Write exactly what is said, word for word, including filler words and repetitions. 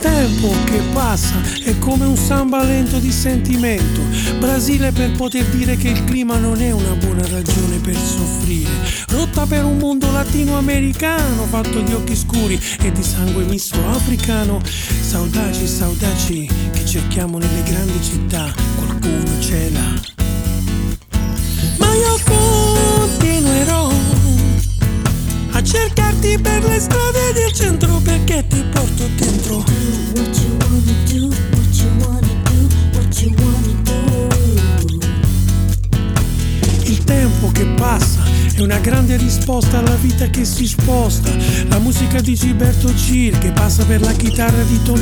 tempo che passa è come un samba lento di sentimento. Brasile per poter dire che il clima non è una buona ragione per soffrire. Rotta per un mondo latinoamericano fatto di occhi scuri e di sangue misto africano. Saudade, saudade che cerchiamo nelle grandi città, qualcuno ce l'ha. Ma io continuerò a cercarti per le strade del centro, perché ti porto dentro. Do what you wanna do, what you wanna do, what you wanna do. Il tempo che passa è una grande risposta alla vita che si sposta. La musica di Gilberto Gil che passa per la chitarra di Tony